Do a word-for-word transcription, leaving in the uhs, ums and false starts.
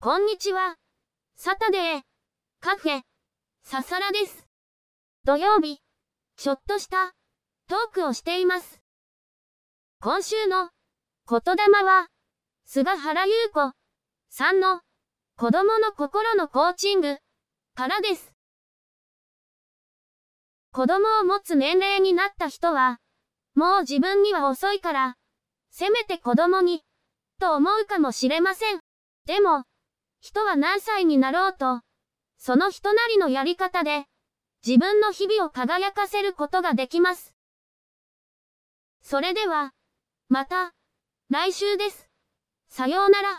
こんにちは。サタデー、カフェ、ササラです。土曜日、ちょっとしたトークをしています。今週の言霊は、菅原優子さんの子供の心のコーチングからです。子供を持つ年齢になった人は、もう自分には遅いから、せめて子供に、と思うかもしれません。でも、人は何歳になろうと、その人なりのやり方で、自分の日々を輝かせることができます。それでは、また、来週です。さようなら。